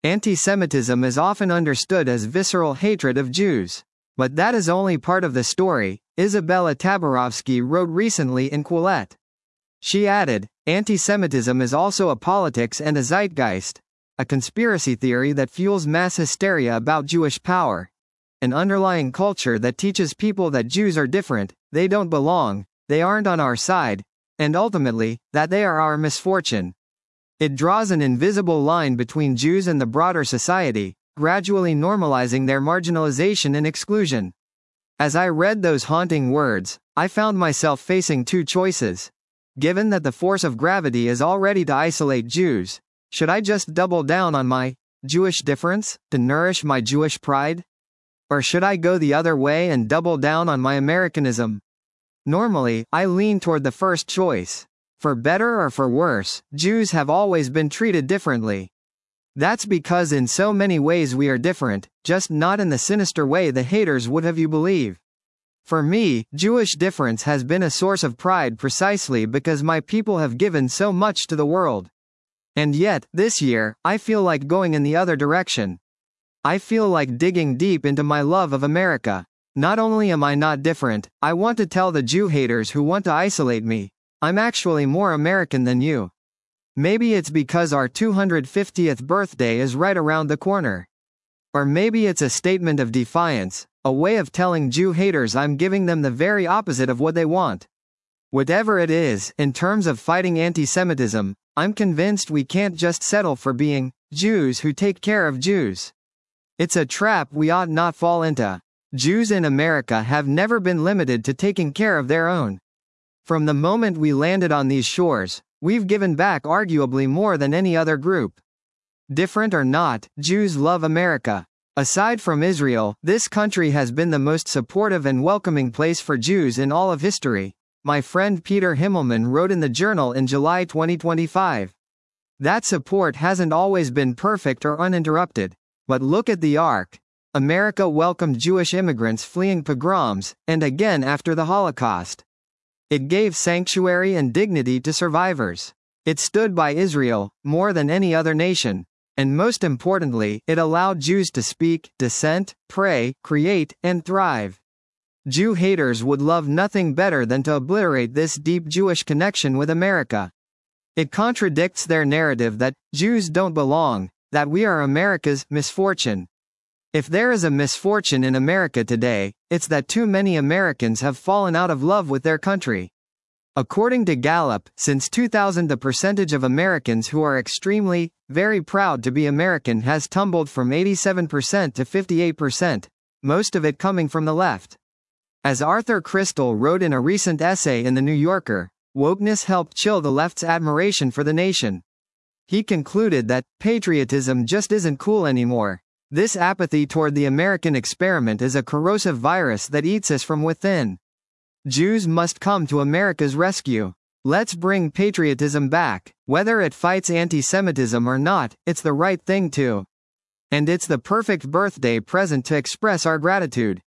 Anti-Semitism is often understood as visceral hatred of Jews. But that is only part of the story, Isabella Tabarovsky wrote recently in Quillette. She added, anti-Semitism is also a politics and a zeitgeist, a conspiracy theory that fuels mass hysteria about Jewish power, an underlying culture that teaches people that Jews are different, they don't belong, they aren't on our side, and ultimately, that they are our misfortune. It draws an invisible line between Jews and the broader society, gradually normalizing their marginalization and exclusion. As I read those haunting words, I found myself facing two choices. Given that the force of gravity is already to isolate Jews, should I just double down on my Jewish difference to nourish my Jewish pride? Or should I go the other way and double down on my Americanism? Normally, I lean toward the first choice. For better or for worse, Jews have always been treated differently. That's because in so many ways we are different, just not in the sinister way the haters would have you believe. For me, Jewish difference has been a source of pride precisely because my people have given so much to the world. And yet, this year, I feel like going in the other direction. I feel like digging deep into my love of America. Not only am I not different, I want to tell the Jew haters who want to isolate me, I'm actually more American than you. Maybe it's because our 250th birthday is right around the corner. Or maybe it's a statement of defiance, a way of telling Jew haters I'm giving them the very opposite of what they want. Whatever it is, in terms of fighting anti-Semitism, I'm convinced we can't just settle for being Jews who take care of Jews. It's a trap we ought not fall into. Jews in America have never been limited to taking care of their own. From the moment we landed on these shores, we've given back arguably more than any other group. Different or not, Jews love America. Aside from Israel, this country has been the most supportive and welcoming place for Jews in all of history, my friend Peter Himmelman wrote in the Journal in July 2025. That support hasn't always been perfect or uninterrupted. But look at the arc. America welcomed Jewish immigrants fleeing pogroms, and again after the Holocaust. It gave sanctuary and dignity to survivors. It stood by Israel, more than any other nation. And most importantly, it allowed Jews to speak, dissent, pray, create, and thrive. Jew haters would love nothing better than to obliterate this deep Jewish connection with America. It contradicts their narrative that Jews don't belong, that we are America's misfortune. If there is a misfortune in America today, it's that too many Americans have fallen out of love with their country. According to Gallup, since 2000 the percentage of Americans who are extremely, very proud to be American has tumbled from 87% to 58%, most of it coming from the left. As Arthur Crystal wrote in a recent essay in The New Yorker, wokeness helped chill the left's admiration for the nation. He concluded that patriotism just isn't cool anymore. This apathy toward the American experiment is a corrosive virus that eats us from within. Jews must come to America's rescue. Let's bring patriotism back. Whether it fights anti-Semitism or not, it's the right thing to. And it's the perfect birthday present to express our gratitude.